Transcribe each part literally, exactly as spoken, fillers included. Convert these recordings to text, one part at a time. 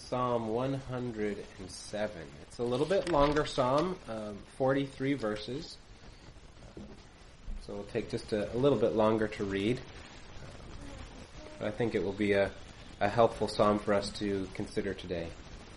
Psalm one hundred seven. It's a little bit longer psalm, um, forty-three verses. So it'll take just a, a little bit longer to read. But I think it will be a, a helpful psalm for us to consider today.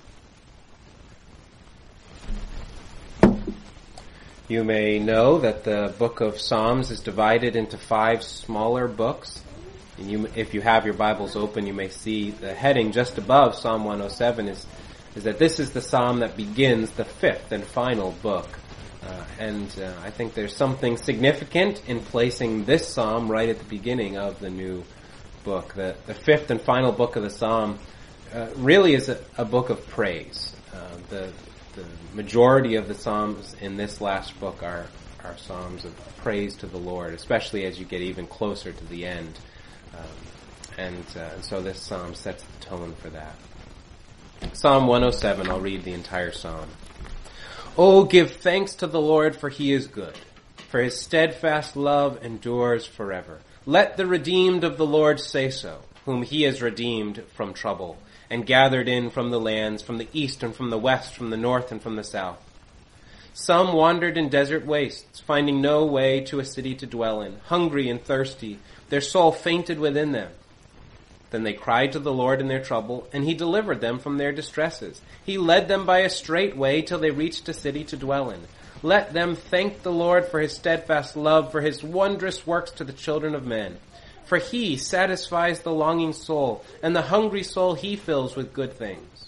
You may know that the book of Psalms is divided into five smaller books. And you, if you have your Bibles open, you may see the heading just above Psalm one oh seven is, is that this is the psalm that begins the fifth and final book. Uh, and uh, I think there's something significant in placing this psalm right at the beginning of the new book. The, the fifth and final book of the psalm uh, really is a, a book of praise. Uh, the, the majority of the psalms in this last book are, are psalms of praise to the Lord, especially as you get even closer to the end. Um, and, uh, and so this psalm sets the tone for that. Psalm one oh seven, I'll read the entire psalm. Oh, give thanks to the Lord, for he is good, for his steadfast love endures forever. Let the redeemed of the Lord say so, whom he has redeemed from trouble, and gathered in from the lands, from the east and from the west, from the north and from the south. Some wandered in desert wastes, finding no way to a city to dwell in, hungry and thirsty. Their soul fainted within them. Then they cried to the Lord in their trouble, and he delivered them from their distresses. He led them by a straight way till they reached a city to dwell in. Let them thank the Lord for his steadfast love, for his wondrous works to the children of men. For he satisfies the longing soul, and the hungry soul he fills with good things.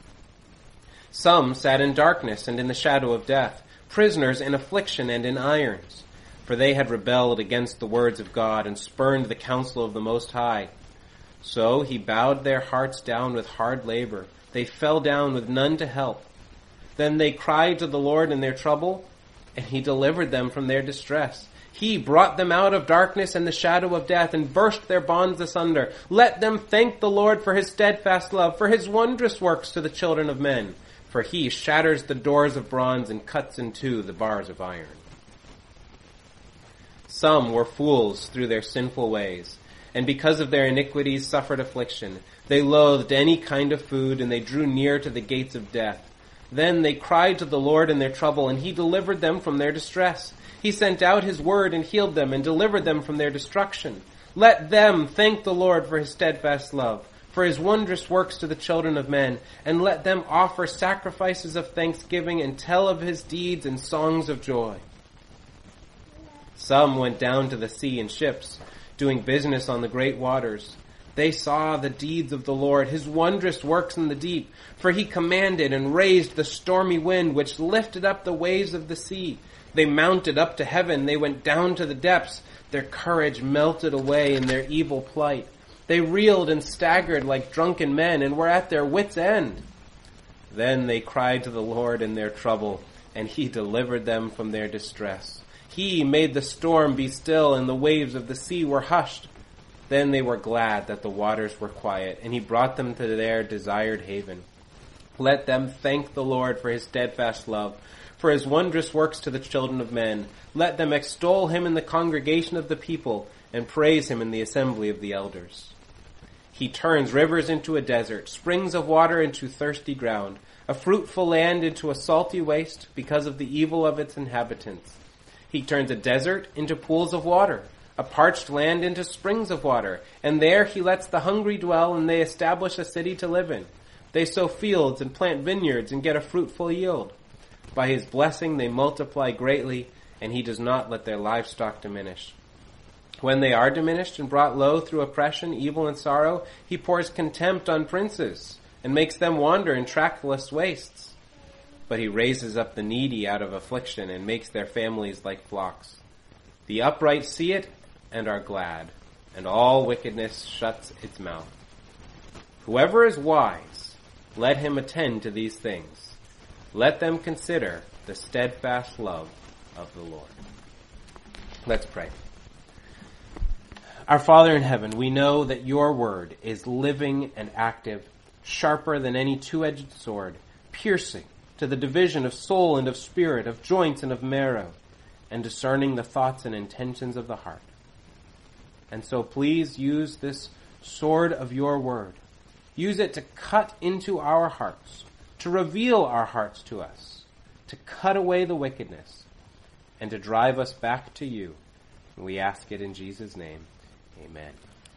Some sat in darkness and in the shadow of death, prisoners in affliction and in irons. For they had rebelled against the words of God and spurned the counsel of the Most High. So he bowed their hearts down with hard labor. They fell down with none to help. Then they cried to the Lord in their trouble, and he delivered them from their distress. He brought them out of darkness and the shadow of death and burst their bonds asunder. Let them thank the Lord for his steadfast love, for his wondrous works to the children of men. For he shatters the doors of bronze and cuts in two the bars of iron. Some were fools through their sinful ways, and because of their iniquities suffered affliction. They loathed any kind of food, and they drew near to the gates of death. Then they cried to the Lord in their trouble, and he delivered them from their distress. He sent out his word and healed them, and delivered them from their destruction. Let them thank the Lord for his steadfast love, for his wondrous works to the children of men, and let them offer sacrifices of thanksgiving and tell of his deeds and songs of joy. Some went down to the sea in ships, doing business on the great waters. They saw the deeds of the Lord, his wondrous works in the deep. For he commanded and raised the stormy wind, which lifted up the waves of the sea. They mounted up to heaven, they went down to the depths. Their courage melted away in their evil plight. They reeled and staggered like drunken men, and were at their wits' end. Then they cried to the Lord in their trouble, and he delivered them from their distress. He made the storm be still, and the waves of the sea were hushed. Then they were glad that the waters were quiet, and he brought them to their desired haven. Let them thank the Lord for his steadfast love, for his wondrous works to the children of men. Let them extol him in the congregation of the people, and praise him in the assembly of the elders. He turns rivers into a desert, springs of water into thirsty ground, a fruitful land into a salty waste because of the evil of its inhabitants. He turns a desert into pools of water, a parched land into springs of water, and there he lets the hungry dwell, and they establish a city to live in. They sow fields and plant vineyards and get a fruitful yield. By his blessing they multiply greatly, and he does not let their livestock diminish. When they are diminished and brought low through oppression, evil, and sorrow, he pours contempt on princes and makes them wander in trackless wastes. But he raises up the needy out of affliction and makes their families like flocks. The upright see it and are glad, and all wickedness shuts its mouth. Whoever is wise, let him attend to these things. Let them consider the steadfast love of the Lord. Let's pray. Our Father in heaven, we know that your word is living and active, sharper than any two-edged sword, piercing to the division of soul and of spirit, of joints and of marrow, and discerning the thoughts and intentions of the heart. And so please use this sword of your word Use it to cut into our hearts, to reveal our hearts to us, to cut away the wickedness, and to drive us back to you. And we ask it in Jesus' name. Amen.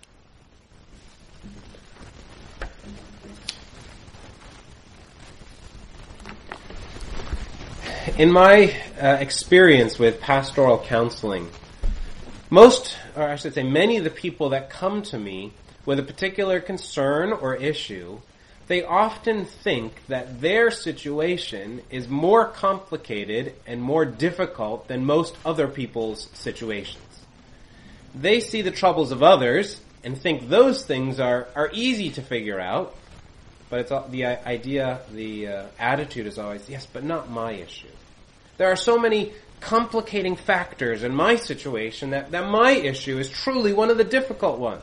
In my uh, experience with pastoral counseling, most, or I should say many of the people that come to me with a particular concern or issue, they often think that their situation is more complicated and more difficult than most other people's situations. They see the troubles of others and think those things are, are easy to figure out, but it's the idea, the uh, attitude is always, yes, but not my issue. There are so many complicating factors in my situation that, that my issue is truly one of the difficult ones.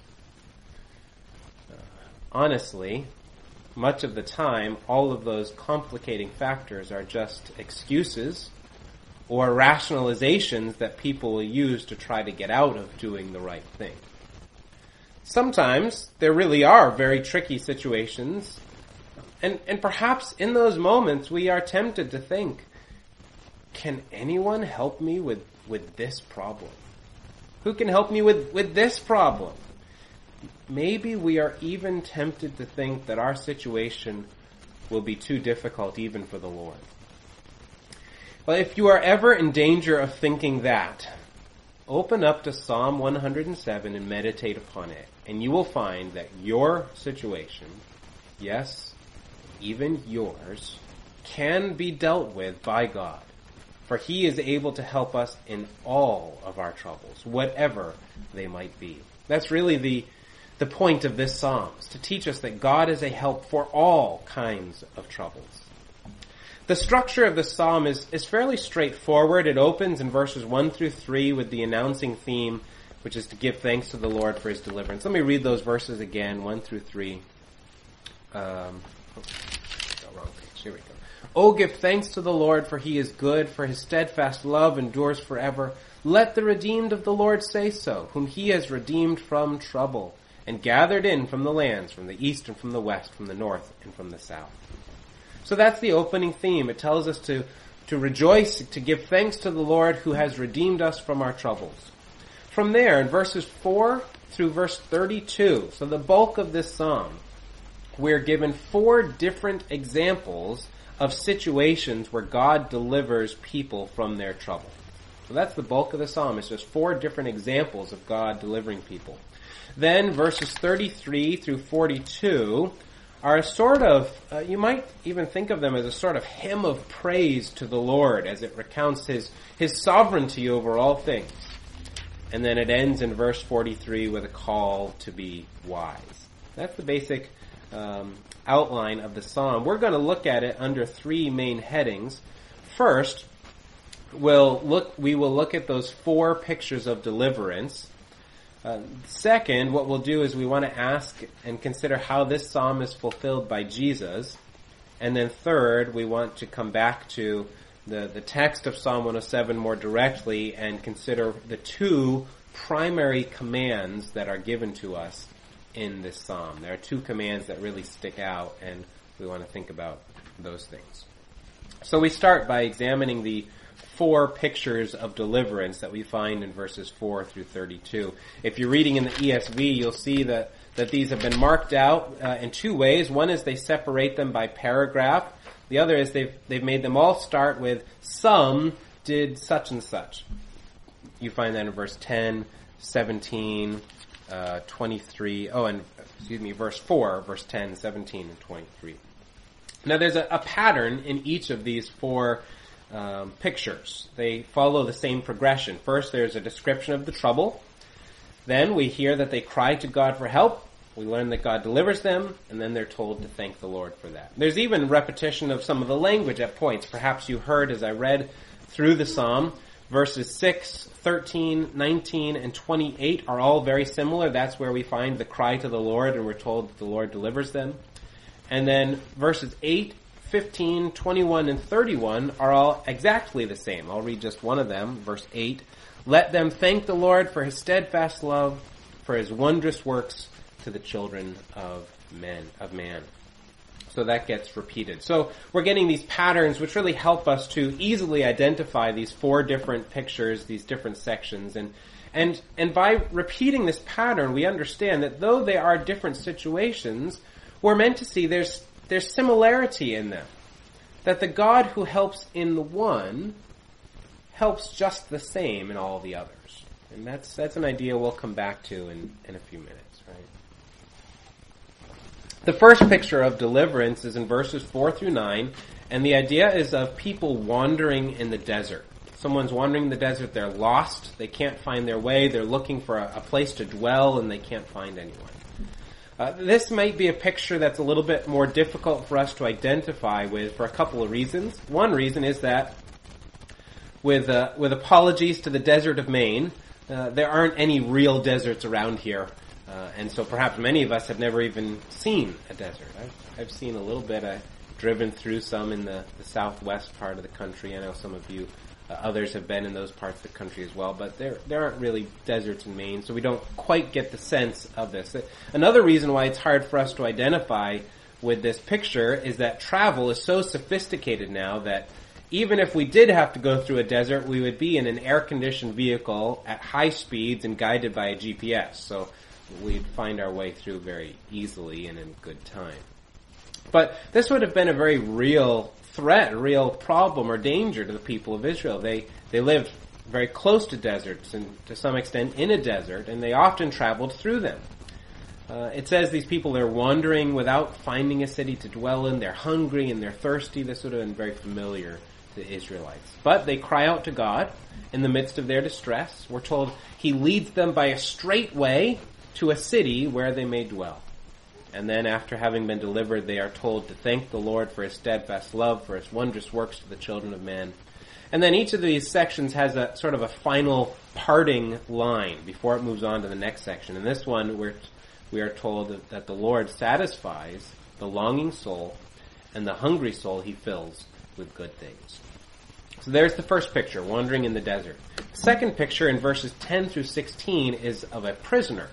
Uh, honestly, much of the time, all of those complicating factors are just excuses or rationalizations that people will use to try to get out of doing the right thing. Sometimes there really are very tricky situations, and, and perhaps in those moments we are tempted to think, can anyone help me with, with this problem? Who can help me with, with this problem? Maybe we are even tempted to think that our situation will be too difficult even for the Lord. Well, if you are ever in danger of thinking that, open up to Psalm one hundred seven and meditate upon it, and you will find that your situation, yes, even yours, can be dealt with by God. For he is able to help us in all of our troubles, whatever they might be. That's really the, the point of this psalm, is to teach us that God is a help for all kinds of troubles. The structure of the psalm is, is fairly straightforward. It opens in verses one through three with the announcing theme, which is to give thanks to the Lord for his deliverance. Let me read those verses again, one through three. Um, oh, wrong page. Here we go. Oh, give thanks to the Lord, for he is good, for his steadfast love endures forever. Let the redeemed of the Lord say so, whom he has redeemed from trouble, and gathered in from the lands, from the east and from the west, from the north and from the south. So that's the opening theme. It tells us to, to rejoice, to give thanks to the Lord who has redeemed us from our troubles. From there, in verses four through verse thirty-two, so the bulk of this psalm, we're given four different examples of situations where God delivers people from their trouble. So that's the bulk of the psalm. It's just four different examples of God delivering people. Then verses thirty-three through forty-two are a sort of, uh, you might even think of them as a sort of hymn of praise to the Lord as it recounts his, his sovereignty over all things. And then it ends in verse forty-three with a call to be wise. That's the basic um, outline of the psalm. We're going to look at it under three main headings. First, we'll look, we will look at those four pictures of deliverance. Uh, second, what we'll do is we want to ask and consider how this psalm is fulfilled by Jesus. And then third, we want to come back to the, the text of Psalm one oh seven more directly and consider the two primary commands that are given to us in this psalm. There are two commands that really stick out, and we want to think about those things. So we start by examining the four pictures of deliverance that we find in verses four through thirty-two. If you're reading in the E S V, you'll see that, that these have been marked out uh, in two ways. One is they separate them by paragraph. The other is they've, they've made them all start with, some did such and such. You find that in verse ten, seventeen, uh, twenty-three, oh, and, excuse me, verse four, verse ten, seventeen, and twenty-three. Now there's a, a pattern in each of these four Um, pictures. They follow the same progression. First, there's a description of the trouble. Then we hear that they cry to God for help. We learn that God delivers them, and then they're told to thank the Lord for that. There's even repetition of some of the language at points. Perhaps you heard as I read through the psalm, verses six, thirteen, nineteen, and twenty-eight are all very similar. That's where we find the cry to the Lord, and we're told that the Lord delivers them. And then verses eight, fifteen, twenty-one, and thirty-one are all exactly the same. I'll read just one of them, verse eight. Let them thank the Lord for his steadfast love, for his wondrous works to the children of men, of man. So that gets repeated. So we're getting these patterns which really help us to easily identify these four different pictures, these different sections. And and and by repeating this pattern, we understand that though they are different situations, we're meant to see there's there's similarity in them. That the God who helps in the one helps just the same in all the others. And that's that's an idea we'll come back to in, in a few minutes, right? The first picture of deliverance is in verses four through nine, and the idea is of people wandering in the desert. Someone's wandering in the desert, they're lost, they can't find their way, they're looking for a, a place to dwell, and they can't find anyone. Uh, this might be a picture that's a little bit more difficult for us to identify with for a couple of reasons. One reason is that with uh, with apologies to the desert of Maine, uh, there aren't any real deserts around here. Uh, and so perhaps many of us have never even seen a desert. I've, I've seen a little bit. I've driven through some in the, the southwest part of the country. I know some of you, uh, others have been in those parts of the country as well. But there there aren't really deserts in Maine, so we don't quite get the sense of this. Another reason why it's hard for us to identify with this picture is that travel is so sophisticated now that even if we did have to go through a desert, we would be in an air-conditioned vehicle at high speeds and guided by a G P S. So we'd find our way through very easily and in good time. But this would have been a very real threat, a real problem or danger to the people of Israel. They they lived very close to deserts and to some extent in a desert, and they often traveled through them. Uh, it says these people are wandering without finding a city to dwell in. They're hungry and they're thirsty. This would have been very familiar to the Israelites. But they cry out to God in the midst of their distress. We're told He leads them by a straight way to a city where they may dwell. And then after having been delivered, they are told to thank the Lord for His steadfast love, for His wondrous works to the children of men. And then each of these sections has a sort of a final parting line before it moves on to the next section. In this one, we're, we are told that, that the Lord satisfies the longing soul, and the hungry soul He fills with good things. So there's the first picture, wandering in the desert. The second picture in verses ten through sixteen is of a prisoner.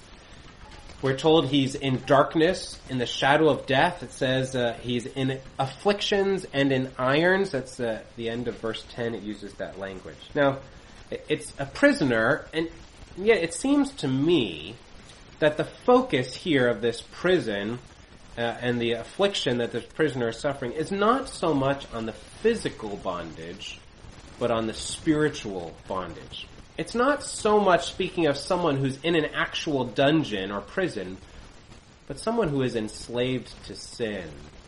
We're told he's in darkness, in the shadow of death. It says uh, he's in afflictions and in irons. That's uh, the end of verse ten. It uses that language. Now, it's a prisoner, and yet it seems to me that the focus here of this prison uh, and the affliction that this prisoner is suffering is not so much on the physical bondage, but on the spiritual bondage. It's not so much speaking of someone who's in an actual dungeon or prison, but someone who is enslaved to sin.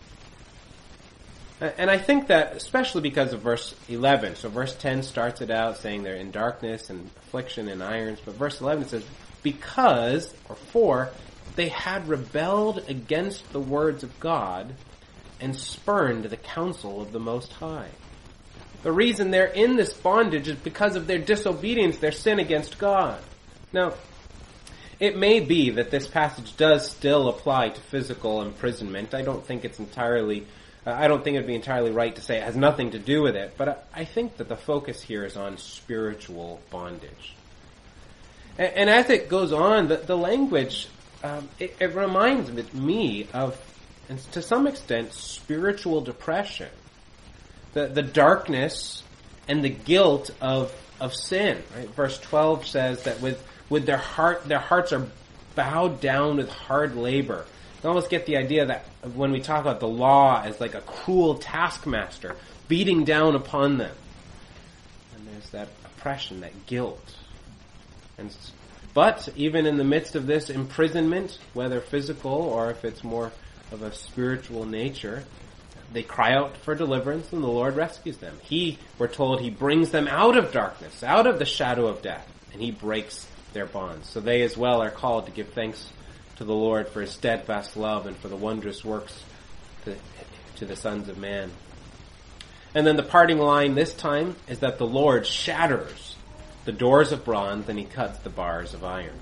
And I think that especially because of verse eleven. So verse ten starts it out saying they're in darkness and affliction and irons. But verse eleven says, because, or for, they had rebelled against the words of God and spurned the counsel of the Most High. The reason they're in this bondage is because of their disobedience, their sin against God. Now, it may be that this passage does still apply to physical imprisonment. I don't think it's entirely, uh, I don't think it'd be entirely right to say it has nothing to do with it, but I, I think that the focus here is on spiritual bondage. And, and as it goes on, the, the language, um, it, it reminds me of, and to some extent, spiritual depression. The, the darkness and the guilt of of sin. Right? Verse twelve says that with with their heart, their hearts are bowed down with hard labor. You almost get the idea that when we talk about the law as like a cruel taskmaster beating down upon them, and there's that oppression, that guilt. And but even in the midst of this imprisonment, whether physical or if it's more of a spiritual nature, they cry out for deliverance, and the Lord rescues them. He, we're told, He brings them out of darkness, out of the shadow of death, and He breaks their bonds. So they as well are called to give thanks to the Lord for His steadfast love and for the wondrous works to, to the sons of man. And then the parting line this time is that the Lord shatters the doors of bronze and He cuts the bars of iron.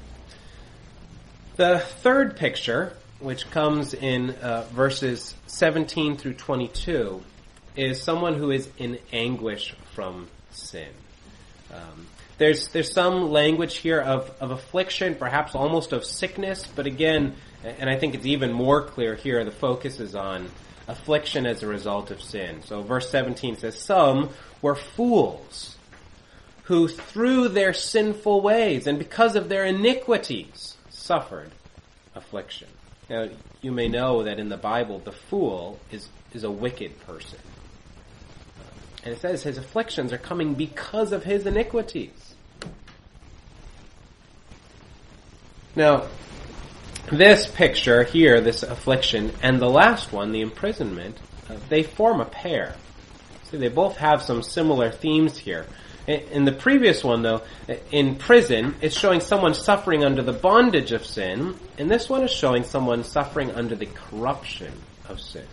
The third picture, which comes in uh, verses seventeen through twenty-two, is someone who is in anguish from sin. Um, There's there's some language here of, of affliction, perhaps almost of sickness, but again, and I think it's even more clear here, the focus is on affliction as a result of sin. So verse seventeen says, some were fools who through their sinful ways and because of their iniquities suffered affliction. Now, you may know that in the Bible, the fool is, is a wicked person. And it says his afflictions are coming because of his iniquities. Now, this picture here, this affliction, and the last one, the imprisonment, uh, they form a pair. See, they both have some similar themes here. In, in the previous one, though, in prison, it's showing someone suffering under the bondage of sin, and this one is showing someone suffering under the corruption of sin.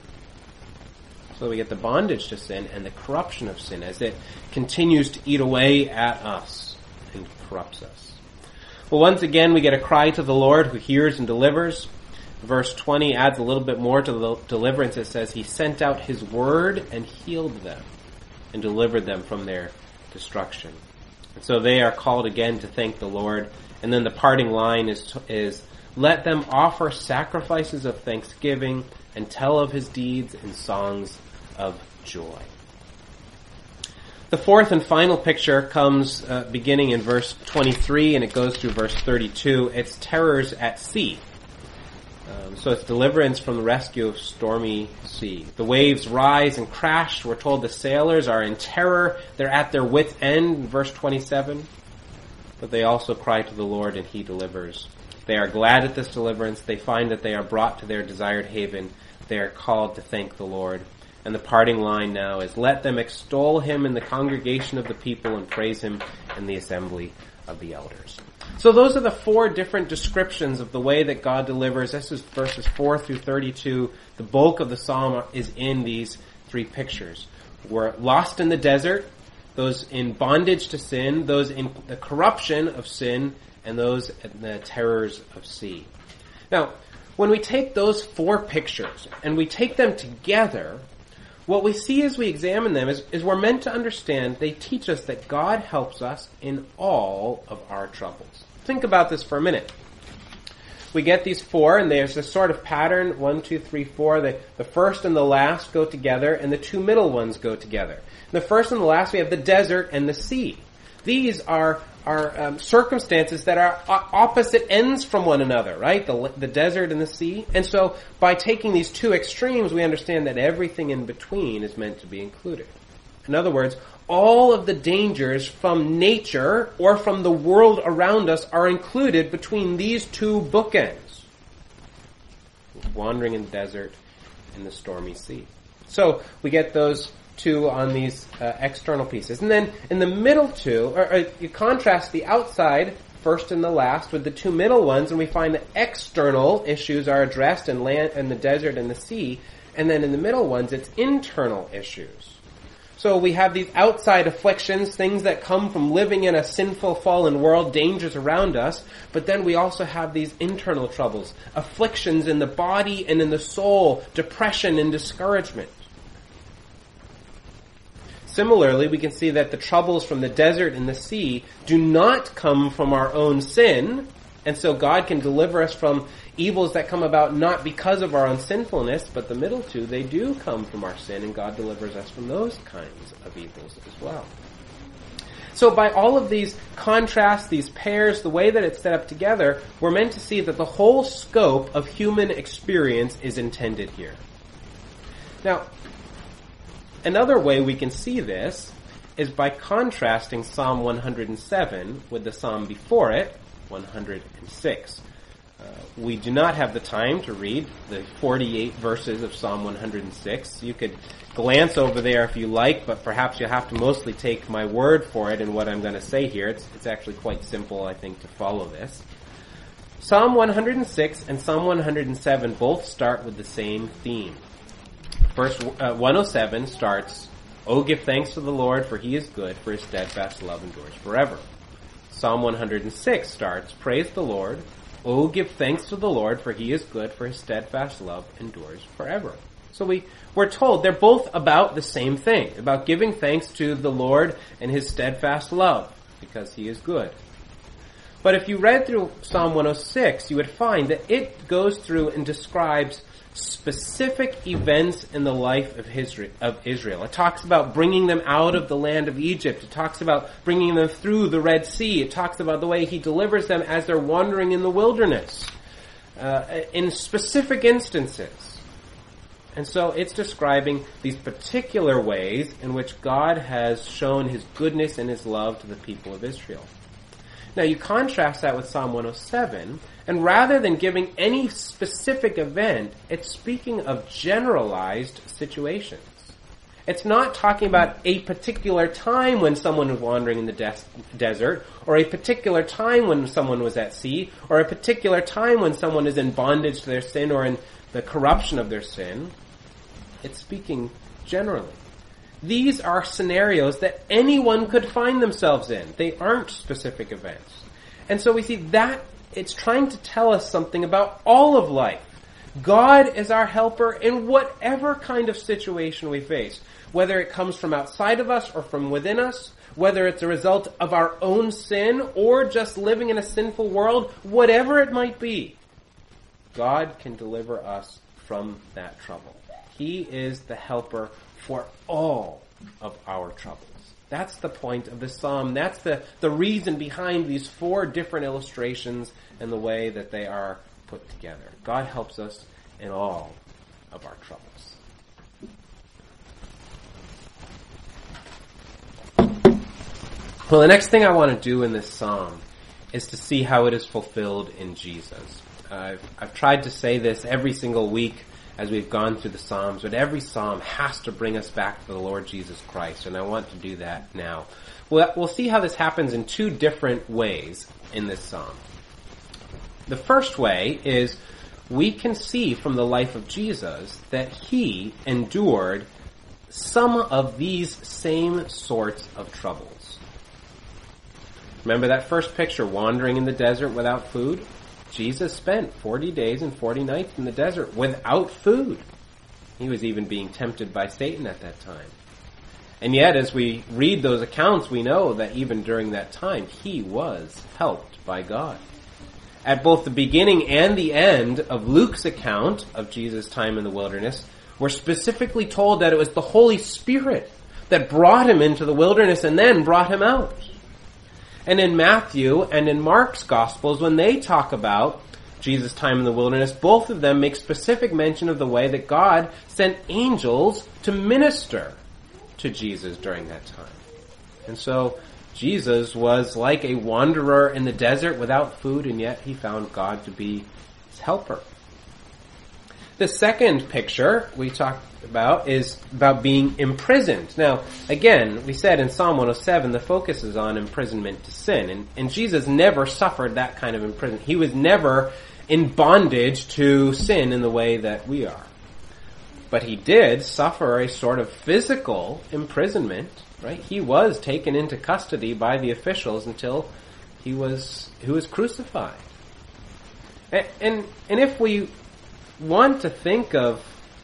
So we get the bondage to sin and the corruption of sin as it continues to eat away at us and corrupts us. Well, once again, we get a cry to the Lord who hears and delivers. Verse twenty adds a little bit more to the deliverance. It says, he sent out his word and healed them and delivered them from their destruction. And so they are called again to thank the Lord. And then the parting line is, is let them offer sacrifices of thanksgiving and tell of his deeds in songs of joy. The fourth and final picture comes uh, beginning in verse twenty-three and it goes through verse thirty-two. It's terrors at sea. Um, so it's deliverance from the rescue of stormy sea. The waves rise and crash. We're told the sailors are in terror. They're at their wit's end in verse twenty-seven. But they also cry to the Lord and he delivers. They are glad at this deliverance. They find that they are brought to their desired haven. They are called to thank the Lord. And the parting line now is, let them extol him in the congregation of the people and praise him in the assembly of the elders. So those are the four different descriptions of the way that God delivers. This is verses four through thirty-two. The bulk of the psalm is in these three pictures. We're lost in the desert, those in bondage to sin, those in the corruption of sin, and those in the terrors of sea. Now, when we take those four pictures and we take them together, what we see as we examine them is, is we're meant to understand they teach us that God helps us in all of our troubles. Think about this for a minute. We get these four, and there's this sort of pattern, one, two, three, four. The, the first and the last go together, and the two middle ones go together. In the first and the last, we have the desert and the sea. These are are um, circumstances that are opposite ends from one another, right? The, the desert and the sea. And so by taking these two extremes, we understand that everything in between is meant to be included. In other words, all of the dangers from nature or from the world around us are included between these two bookends. Wandering in the desert and the stormy sea. So we get those two on these uh, external pieces. And then in the middle two, or, or you contrast the outside, first and the last, with the two middle ones, and we find that external issues are addressed in land and the desert and the sea. And then in the middle ones, it's internal issues. So we have these outside afflictions, things that come from living in a sinful, fallen world, dangers around us. But then we also have these internal troubles, afflictions in the body and in the soul, depression and discouragement. Similarly, we can see that the troubles from the desert and the sea do not come from our own sin, and so God can deliver us from evils that come about not because of our own sinfulness, but the middle two, they do come from our sin, and God delivers us from those kinds of evils as well. So by all of these contrasts, these pairs, the way that it's set up together, we're meant to see that the whole scope of human experience is intended here. Now, another way we can see this is by contrasting Psalm one hundred seven with the psalm before it, one hundred six. Uh, we do not have the time to read the forty-eight verses of Psalm one hundred six. You could glance over there if you like, but perhaps you'll have to mostly take my word for it in what I'm going to say here. It's, it's actually quite simple, I think, to follow this. Psalm one hundred six and Psalm one hundred seven both start with the same theme. Verse uh, one oh seven starts, "Oh, give thanks to the Lord, for he is good, for his steadfast love endures forever." Psalm one hundred six starts, "Praise the Lord. Oh, give thanks to the Lord, for he is good, for his steadfast love endures forever." So we, we're told they're both about the same thing, about giving thanks to the Lord and his steadfast love. because he is good. But if you read through Psalm one oh six, you would find that it goes through and describes specific events in the life of Israel. It talks about bringing them out of the land of Egypt. It talks about bringing them through the Red Sea. It talks about the way he delivers them as they're wandering in the wilderness, uh, in specific instances. And so it's describing these particular ways in which God has shown his goodness and his love to the people of Israel. Now you contrast that with Psalm one oh seven, and rather than giving any specific event, it's speaking of generalized situations. It's not talking about a particular time when someone was wandering in the des- desert, or a particular time when someone was at sea, or a particular time when someone is in bondage to their sin or in the corruption of their sin. It's speaking generally. These are scenarios that anyone could find themselves in. They aren't specific events. And so we see that it's trying to tell us something about all of life. God is our helper in whatever kind of situation we face, whether it comes from outside of us or from within us, whether it's a result of our own sin or just living in a sinful world, whatever it might be. God can deliver us from that trouble. He is the helper for all of our troubles. That's the point of this psalm. That's the, the reason behind these four different illustrations and the way that they are put together. God helps us in all of our troubles. Well, the next thing I want to do in this psalm is to see how it is fulfilled in Jesus. I've, I've tried to say this every single week as we've gone through the Psalms, but every Psalm has to bring us back to the Lord Jesus Christ, and I want to do that now. We'll, we'll see how this happens in two different ways in this Psalm. The first way is we can see from the life of Jesus that he endured some of these same sorts of troubles. Remember that first picture, wandering in the desert without food? Jesus spent forty days and forty nights in the desert without food. He was even being tempted by Satan at that time. And yet, as we read those accounts, we know that even during that time, he was helped by God. At both the beginning and the end of Luke's account of Jesus' time in the wilderness, we're specifically told that it was the Holy Spirit that brought him into the wilderness and then brought him out. And in Matthew and in Mark's Gospels, when they talk about Jesus' time in the wilderness, both of them make specific mention of the way that God sent angels to minister to Jesus during that time. And so Jesus was like a wanderer in the desert without food, and yet he found God to be his helper. The second picture we talked about is about being imprisoned. Now, again, we said in Psalm one oh seven, the focus is on imprisonment to sin. And, and Jesus never suffered that kind of imprisonment. He was never in bondage to sin in the way that we are. But he did suffer a sort of physical imprisonment, right? He was taken into custody by the officials until he was, he was crucified. And, and, and if we want to think of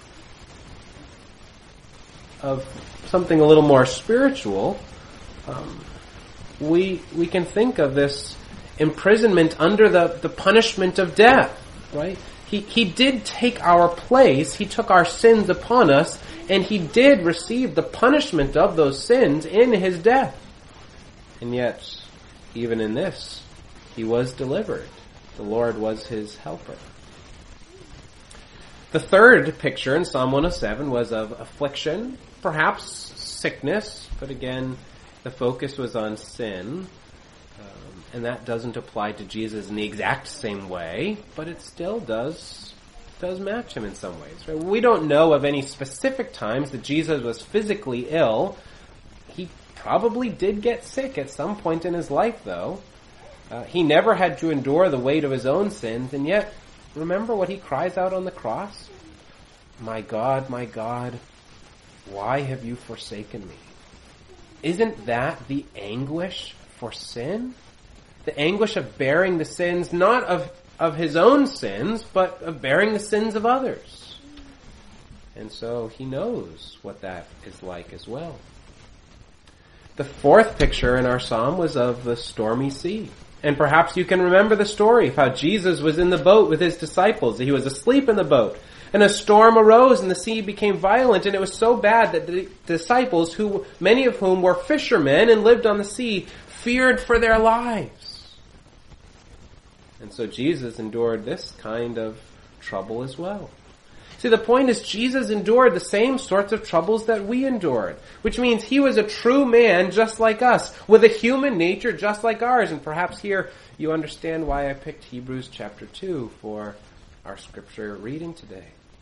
of something a little more spiritual, um, we we can think of this imprisonment under the, the punishment of death, right? He he did take our place, he took our sins upon us, and he did receive the punishment of those sins in his death. And yet, even in this, he was delivered. The Lord was his helper. The third picture in Psalm one oh seven was of affliction, perhaps sickness, but again, the focus was on sin, um, and that doesn't apply to Jesus in the exact same way, but it still does does match him in some ways. Right? We don't know of any specific times that Jesus was physically ill. He probably did get sick at some point in his life, though. Uh, he never had to endure the weight of his own sins, and yet, remember what he cries out on the cross? My God, my God, why have you forsaken me? Isn't that the anguish for sin? The anguish of bearing the sins, not of, of his own sins, but of bearing the sins of others. And so he knows what that is like as well. The fourth picture in our psalm was of the stormy sea. And perhaps you can remember the story of how Jesus was in the boat with his disciples. He was asleep in the boat. And a storm arose and the sea became violent, and it was so bad that the disciples, who many of whom were fishermen and lived on the sea, feared for their lives. And so Jesus endured this kind of trouble as well. See, the point is Jesus endured the same sorts of troubles that we endured, which means he was a true man just like us, with a human nature just like ours. And perhaps here you understand why I picked Hebrews chapter two for our scripture reading today.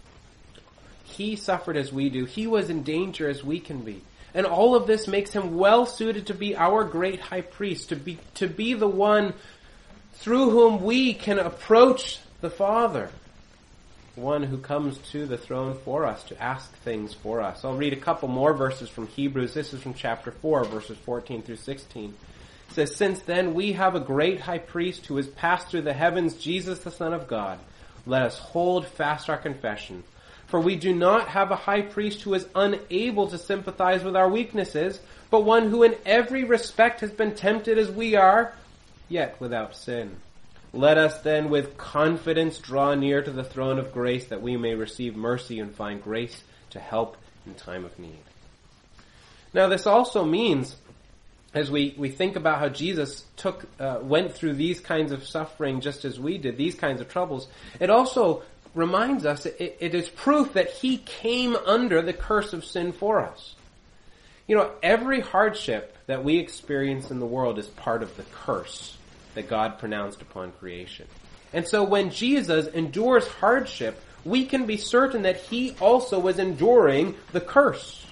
He suffered as we do. He was in danger as we can be. And all of this makes him well suited to be our great high priest, to be, to be the one through whom we can approach the Father. One who comes to the throne for us, to ask things for us. I'll read a couple more verses from Hebrews. This is from chapter four, verses fourteen through sixteen. It says, "Since then we have a great high priest who has passed through the heavens, Jesus the Son of God. Let us hold fast our confession. For we do not have a high priest who is unable to sympathize with our weaknesses, but one who in every respect has been tempted as we are, yet without sin. Let us then with confidence draw near to the throne of grace, that we may receive mercy and find grace to help in time of need." Now this also means, as we, we think about how Jesus took uh, went through these kinds of suffering just as we did, these kinds of troubles, it also reminds us, it, it is proof that he came under the curse of sin for us. You know, every hardship that we experience in the world is part of the curse that God pronounced upon creation. And so when Jesus endures hardship, we can be certain that he also was enduring the curse.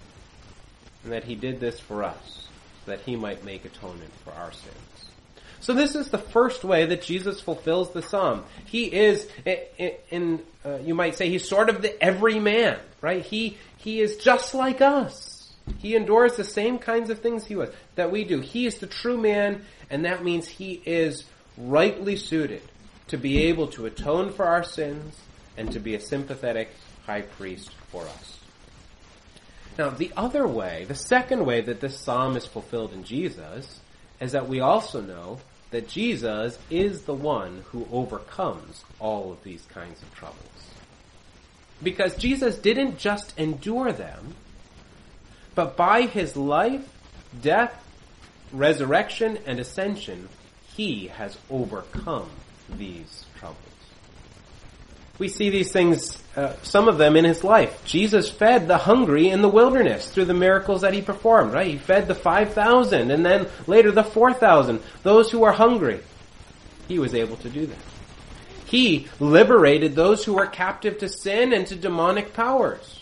And that he did this for us, so that he might make atonement for our sins. So this is the first way that Jesus fulfills the psalm. He is, in, in uh, you might say, he's sort of the everyman, right? He he is just like us. He endures the same kinds of things he was that we do. He is the true man, and that means he is rightly suited to be able to atone for our sins and to be a sympathetic high priest for us. Now, the other way, the second way that this psalm is fulfilled in Jesus, is that we also know that Jesus is the one who overcomes all of these kinds of troubles. Because Jesus didn't just endure them, but by his life, death, resurrection, and ascension, he has overcome these troubles. We see these things, uh, some of them in his life. Jesus fed the hungry in the wilderness through the miracles that he performed, right? He fed the five thousand and then later the four thousand, those who were hungry. He was able to do that. He liberated those who were captive to sin and to demonic powers.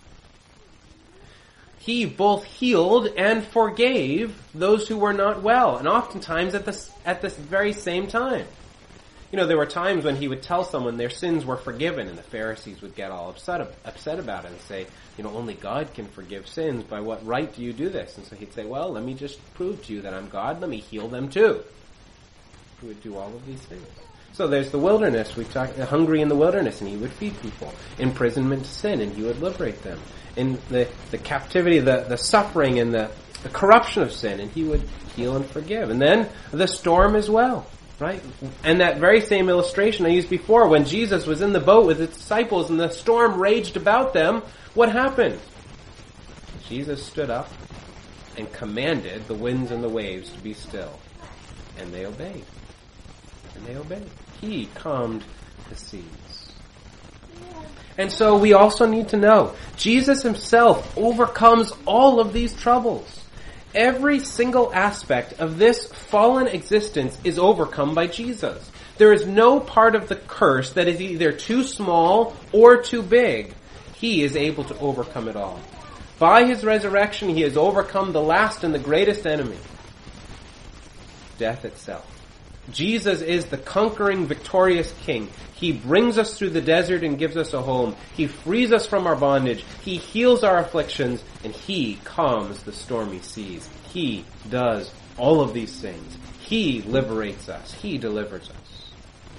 He both healed and forgave those who were not well, and oftentimes at this, at this very same time. You know, there were times when he would tell someone their sins were forgiven, and the Pharisees would get all upset upset about it and say, you know, only God can forgive sins. By what right do you do this? And so he'd say, well, let me just prove to you that I'm God. Let me heal them too. He would do all of these things. So there's the wilderness. We've talked hungry in the wilderness, and he would feed people. Imprisonment to sin, and he would liberate them. In the, the captivity, the, the suffering, and the, the corruption of sin, and he would heal and forgive. And then the storm as well. Right? And that very same illustration I used before, when Jesus was in the boat with his disciples and the storm raged about them, what happened? Jesus stood up and commanded the winds and the waves to be still. And they obeyed. And they obeyed. He calmed the seas. And so we also need to know, Jesus himself overcomes all of these troubles. Every single aspect of this fallen existence is overcome by Jesus. There is no part of the curse that is either too small or too big. He is able to overcome it all. By his resurrection, he has overcome the last and the greatest enemy, death itself. Jesus is the conquering, victorious King. He brings us through the desert and gives us a home. He frees us from our bondage. He heals our afflictions, and he calms the stormy seas. He does all of these things. He liberates us. He delivers us.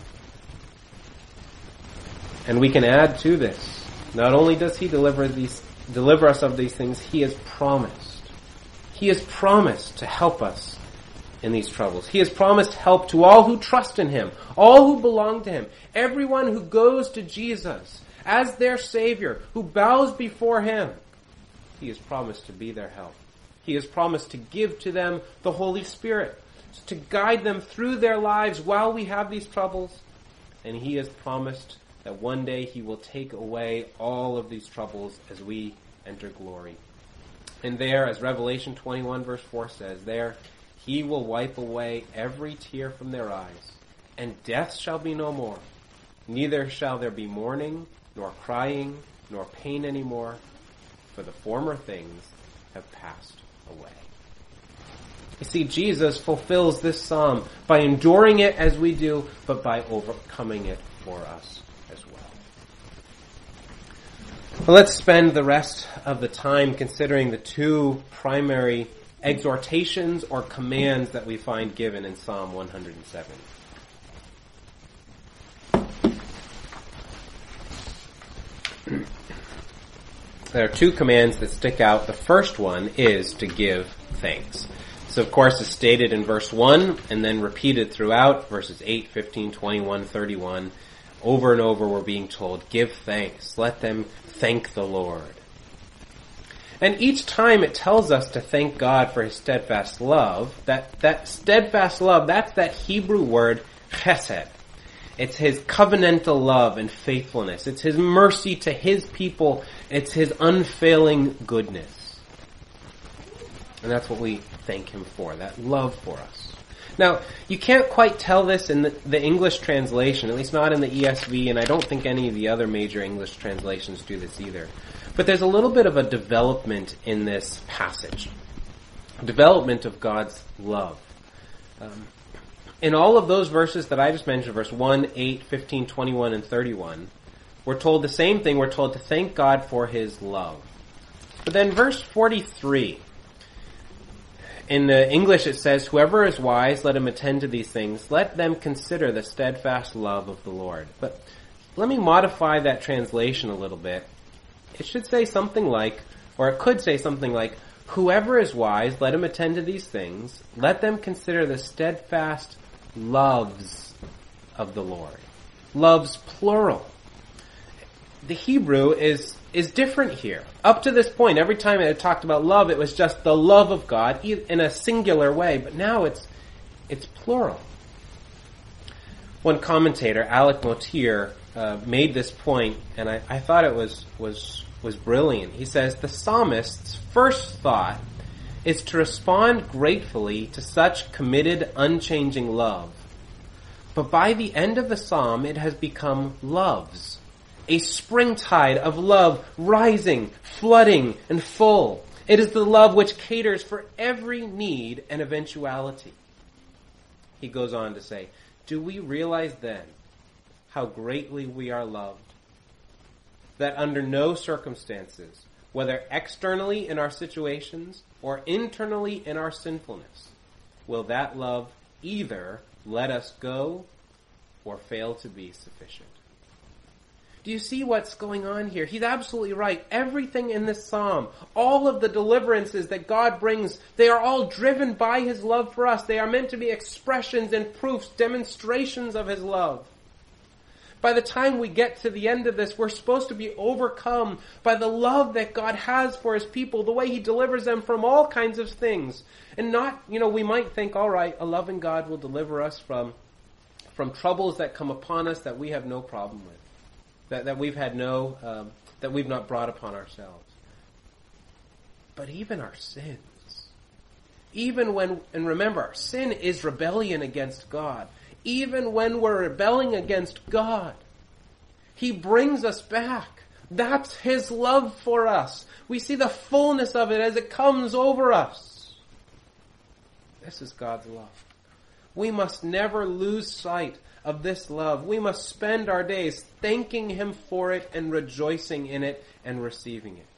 And we can add to this. Not only does he deliver these, deliver us of these things, he has promised. He has promised to help us in these troubles. He has promised help to all who trust in him, all who belong to him, everyone who goes to Jesus as their Savior, who bows before him. He has promised to be their help. He has promised to give to them the Holy Spirit, to guide them through their lives while we have these troubles. And he has promised that one day he will take away all of these troubles as we enter glory. And there, as Revelation twenty-one verse four says, there he will wipe away every tear from their eyes, and death shall be no more. Neither shall there be mourning, nor crying, nor pain any more, for the former things have passed away. You see, Jesus fulfills this psalm by enduring it as we do, but by overcoming it for us as well. Well, let's spend the rest of the time considering the two primary exhortations or commands that we find given in Psalm one hundred seven. There are two commands that stick out. The first one is to give thanks. So, of course, is stated in verse one and then repeated throughout verses eight, fifteen, twenty-one, thirty-one. Over and over we're being told, give thanks. Let them thank the Lord. And each time it tells us to thank God for his steadfast love. That, that steadfast love, that's that Hebrew word chesed. It's his covenantal love and faithfulness. It's his mercy to his people. It's his unfailing goodness. And that's what we thank him for, that love for us. Now, you can't quite tell this in the, the English translation, at least not in the E S V, and I don't think any of the other major English translations do this either. But there's a little bit of a development in this passage. Development of God's love. Um, in all of those verses that I just mentioned, verse one, eight, fifteen, twenty-one, and thirty-one, we're told the same thing. We're told to thank God for his love. But then verse forty-three, in the English it says, whoever is wise, let him attend to these things. Let them consider the steadfast love of the Lord. But let me modify that translation a little bit. It should say something like, or it could say something like, whoever is wise, let him attend to these things. Let them consider the steadfast loves of the Lord. Loves plural. The Hebrew is is different here. Up to this point, every time it had talked about love, it was just the love of God in a singular way. But now it's it's plural. One commentator, Alec Motyer, uh, made this point, and I, I thought it was was was brilliant. He says, the psalmist's first thought is to respond gratefully to such committed, unchanging love. But by the end of the psalm, it has become loves. A springtide of love rising, flooding, and full. It is the love which caters for every need and eventuality. He goes on to say, do we realize then how greatly we are loved? That under no circumstances, whether externally in our situations or internally in our sinfulness, will that love either let us go or fail to be sufficient. Do you see what's going on here? He's absolutely right. Everything in this psalm, all of the deliverances that God brings, they are all driven by his love for us. They are meant to be expressions and proofs, demonstrations of his love. By the time we get to the end of this, we're supposed to be overcome by the love that God has for his people, the way he delivers them from all kinds of things. And not, you know, we might think, all right, a loving God will deliver us from, from troubles that come upon us that we have no problem with, that, that we've had no, um, that we've not brought upon ourselves. But even our sins, even when, and remember, sin is rebellion against God. Even when we're rebelling against God, he brings us back. That's his love for us. We see the fullness of it as it comes over us. This is God's love. We must never lose sight of this love. We must spend our days thanking him for it and rejoicing in it and receiving it.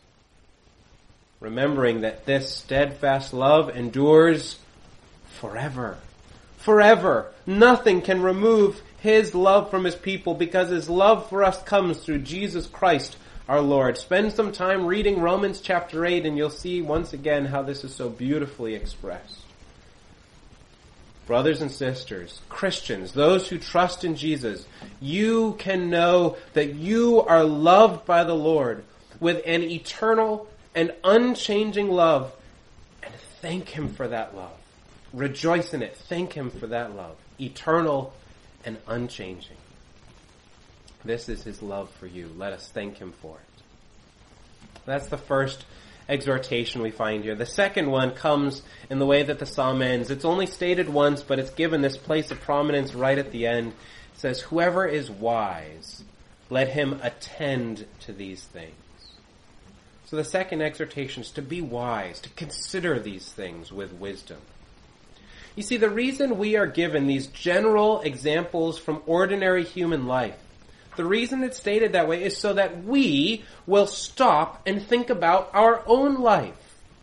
Remembering that this steadfast love endures forever. Forever. Nothing can remove his love from his people because his love for us comes through Jesus Christ, our Lord. Spend some time reading Romans chapter eight and you'll see once again how this is so beautifully expressed. Brothers and sisters, Christians, those who trust in Jesus, you can know that you are loved by the Lord with an eternal and unchanging love, and thank Him for that love. Rejoice in it. Thank Him for that love. Eternal and unchanging. This is His love for you. Let us thank Him for it. That's the first exhortation we find here. The second one comes in the way that the psalm ends. It's only stated once, but it's given this place of prominence right at the end. It says, whoever is wise, let him attend to these things. So the second exhortation is to be wise, to consider these things with wisdom. You see, the reason we are given these general examples from ordinary human life, the reason it's stated that way is so that we will stop and think about our own life.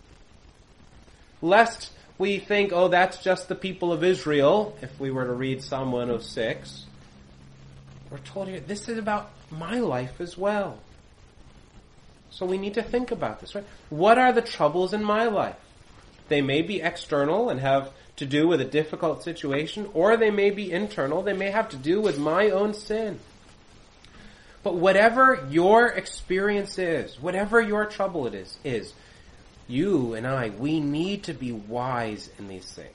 Lest we think, oh, that's just the people of Israel, if we were to read Psalm one oh six. We're told here, this is about my life as well. So we need to think about this, right? What are the troubles in my life? They may be external and have to do with a difficult situation, or they may be internal. They may have to do with my own sin. But whatever your experience is, whatever your trouble it is, is, you and I, we need to be wise in these things.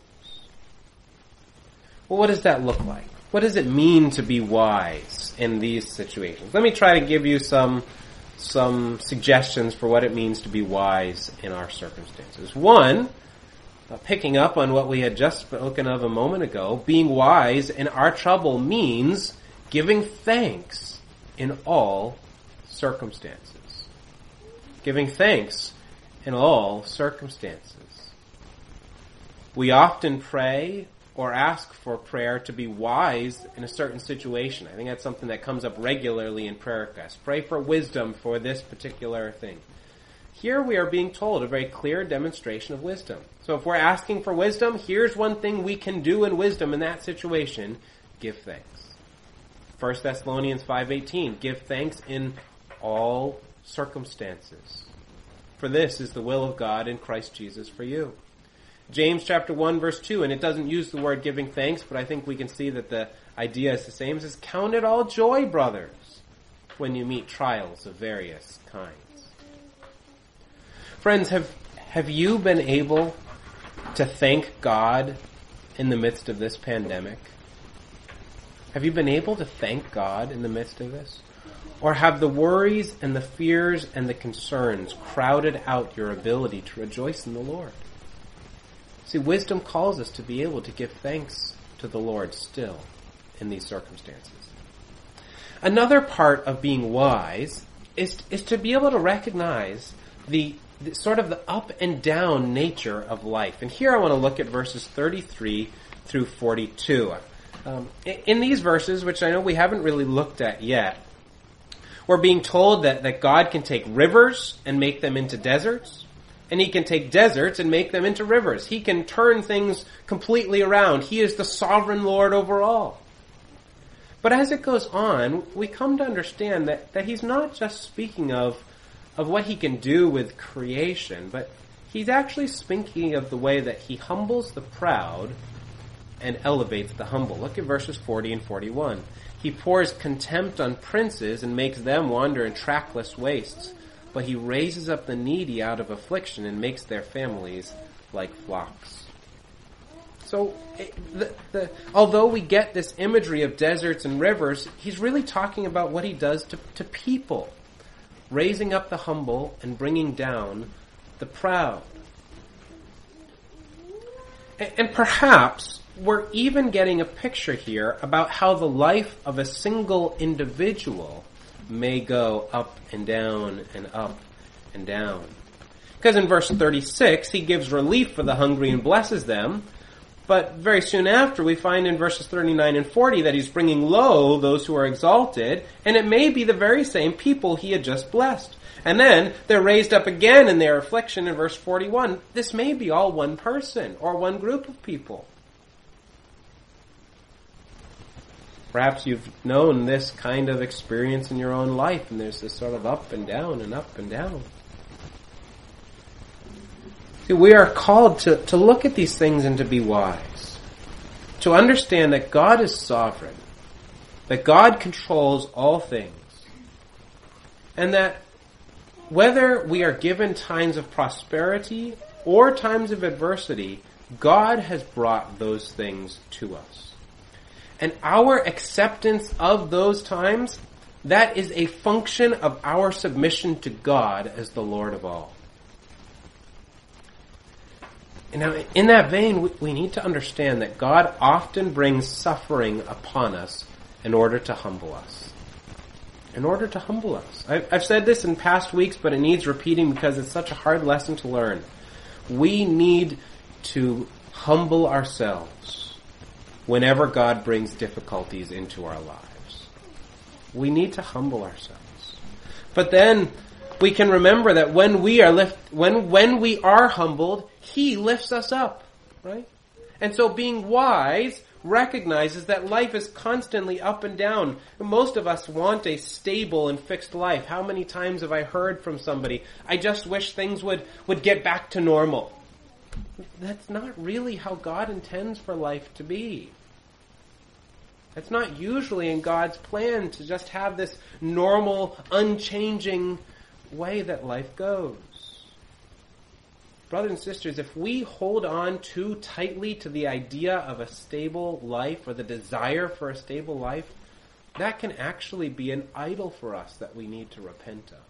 Well, what does that look like? What does it mean to be wise in these situations? Let me try to give you some, some suggestions for what it means to be wise in our circumstances. One, uh, picking up on what we had just spoken of a moment ago, being wise in our trouble means giving thanks in all circumstances. Giving thanks in all circumstances. We often pray or ask for prayer to be wise in a certain situation. I think that's something that comes up regularly in prayer requests. Pray for wisdom for this particular thing. Here we are being told a very clear demonstration of wisdom. So if we're asking for wisdom, here's one thing we can do in wisdom in that situation. Give thanks. First Thessalonians five eighteen, give thanks in all circumstances. For this is the will of God in Christ Jesus for you. James chapter one verse two, and it doesn't use the word giving thanks, but I think we can see that the idea is the same. It says, count it all joy, brothers, when you meet trials of various kinds. Friends, have, have you been able to thank God in the midst of this pandemic? Have you been able to thank God in the midst of this? Or have the worries and the fears and the concerns crowded out your ability to rejoice in the Lord? See, wisdom calls us to be able to give thanks to the Lord still in these circumstances. Another part of being wise is, is to be able to recognize the, the sort of the up and down nature of life. And here I want to look at verses thirty-three through forty-two. Um, in these verses, which I know we haven't really looked at yet, we're being told that, that God can take rivers and make them into deserts, and He can take deserts and make them into rivers. He can turn things completely around. He is the sovereign Lord over all. But as it goes on, we come to understand that, that He's not just speaking of, of what He can do with creation, but He's actually speaking of the way that He humbles the proud and elevates the humble. Look at verses forty and forty-one. He pours contempt on princes and makes them wander in trackless wastes, but He raises up the needy out of affliction and makes their families like flocks. So, the, the, although we get this imagery of deserts and rivers, He's really talking about what He does to, to people, raising up the humble and bringing down the proud. And, and perhaps we're even getting a picture here about how the life of a single individual may go up and down and up and down. Because in verse thirty-six, He gives relief for the hungry and blesses them. But very soon after, we find in verses thirty-nine and forty that He's bringing low those who are exalted, and it may be the very same people He had just blessed. And then they're raised up again in their affliction in verse forty-one. This may be all one person or one group of people. Perhaps you've known this kind of experience in your own life, and there's this sort of up and down and up and down. See, we are called to, to look at these things and to be wise. To understand that God is sovereign. That God controls all things. And that whether we are given times of prosperity or times of adversity, God has brought those things to us. And our acceptance of those times, that is a function of our submission to God as the Lord of all. And now, in that vein, we, we need to understand that God often brings suffering upon us in order to humble us. In order to humble us. I've, I've said this in past weeks, but it needs repeating because it's such a hard lesson to learn. We need to humble ourselves whenever God brings difficulties into our lives. We need to humble ourselves. But then we can remember that when we are lift, when when we are humbled, He lifts us up, right? And so being wise recognizes that life is constantly up and down. Most of us want a stable and fixed life. How many times have I heard from somebody, I just wish things would, would get back to normal. That's not really how God intends for life to be. That's not usually in God's plan to just have this normal, unchanging way that life goes. Brothers and sisters, if we hold on too tightly to the idea of a stable life or the desire for a stable life, that can actually be an idol for us that we need to repent of.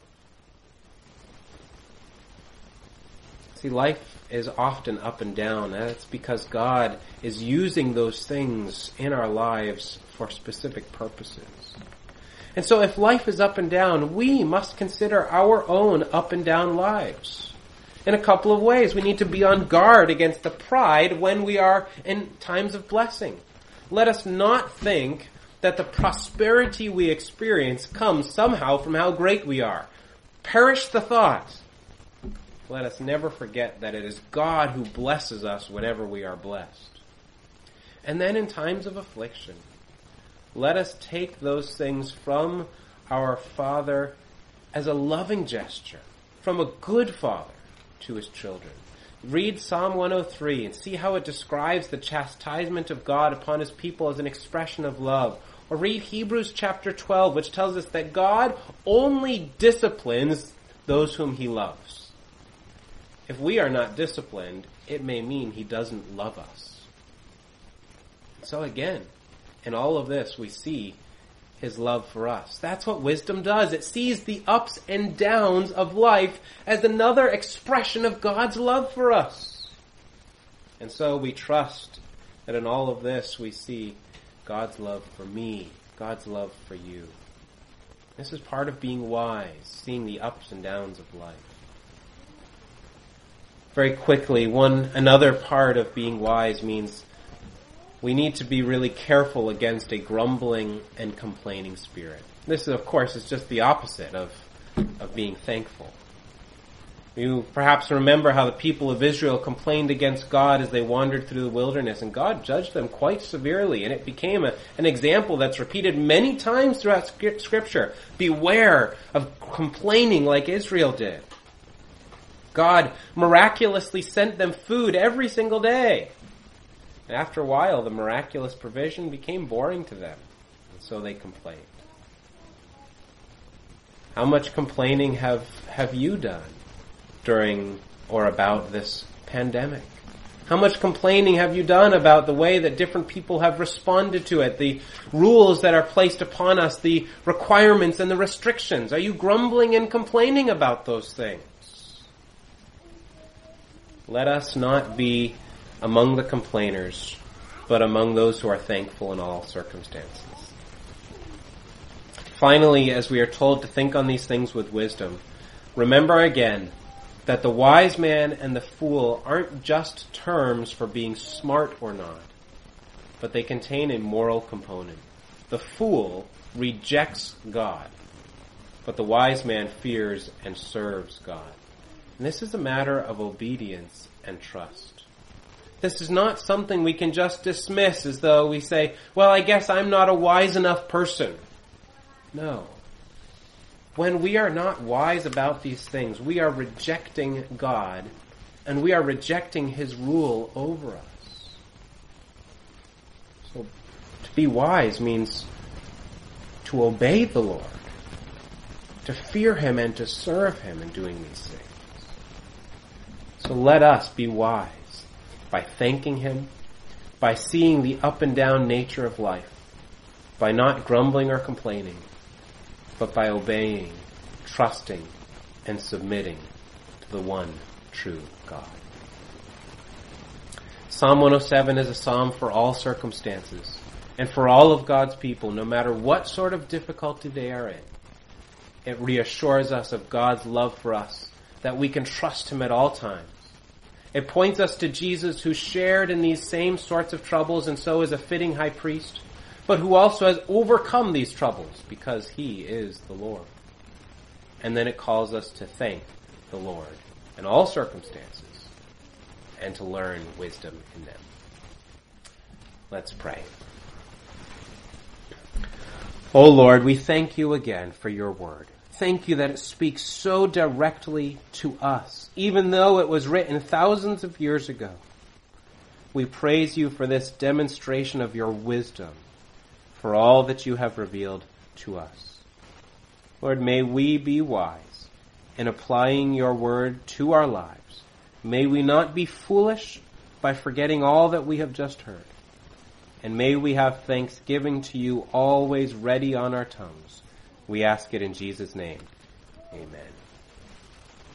See, life is often up and down, and it's because God is using those things in our lives for specific purposes. And so if life is up and down, we must consider our own up and down lives. In a couple of ways, we need to be on guard against the pride when we are in times of blessing. Let us not think that the prosperity we experience comes somehow from how great we are. Perish the thought. Let us never forget that it is God who blesses us whenever we are blessed. And then in times of affliction, let us take those things from our Father as a loving gesture, from a good Father to His children. Read Psalm one oh three and see how it describes the chastisement of God upon His people as an expression of love. Or read Hebrews chapter twelve, which tells us that God only disciplines those whom He loves. If we are not disciplined, it may mean He doesn't love us. So again, in all of this, we see His love for us. That's what wisdom does. It sees the ups and downs of life as another expression of God's love for us. And so we trust that in all of this we see God's love for me, God's love for you. This is part of being wise, seeing the ups and downs of life. Very quickly, one another part of being wise means we need to be really careful against a grumbling and complaining spirit. This, of course, is just the opposite of, of being thankful. You perhaps remember how the people of Israel complained against God as they wandered through the wilderness, and God judged them quite severely, and it became a, an example that's repeated many times throughout Scripture. Beware of complaining like Israel did. God miraculously sent them food every single day. And after a while, the miraculous provision became boring to them, and so they complained. How much complaining have, have you done during or about this pandemic? How much complaining have you done about the way that different people have responded to it, the rules that are placed upon us, the requirements and the restrictions? Are you grumbling and complaining about those things? Let us not be among the complainers, but among those who are thankful in all circumstances. Finally, as we are told to think on these things with wisdom, remember again that the wise man and the fool aren't just terms for being smart or not, but they contain a moral component. The fool rejects God, but the wise man fears and serves God. And this is a matter of obedience and trust. This is not something we can just dismiss as though we say, well, I guess I'm not a wise enough person. No. When we are not wise about these things, we are rejecting God, and we are rejecting His rule over us. So to be wise means to obey the Lord, to fear Him and to serve Him in doing these things. So let us be wise by thanking Him, by seeing the up and down nature of life, by not grumbling or complaining, but by obeying, trusting, and submitting to the one true God. Psalm one oh seven is a psalm for all circumstances and for all of God's people, no matter what sort of difficulty they are in. It reassures us of God's love for us, that we can trust Him at all times. It points us to Jesus, who shared in these same sorts of troubles and so is a fitting high priest, but who also has overcome these troubles because He is the Lord. And then it calls us to thank the Lord in all circumstances and to learn wisdom in them. Let's pray. O Lord, we thank You again for Your word. Thank You that it speaks so directly to us, even though it was written thousands of years ago. We praise You for this demonstration of Your wisdom, for all that You have revealed to us. Lord, may we be wise in applying Your word to our lives. May we not be foolish by forgetting all that we have just heard. And may we have thanksgiving to You always ready on our tongues. We ask it in Jesus' name. Amen.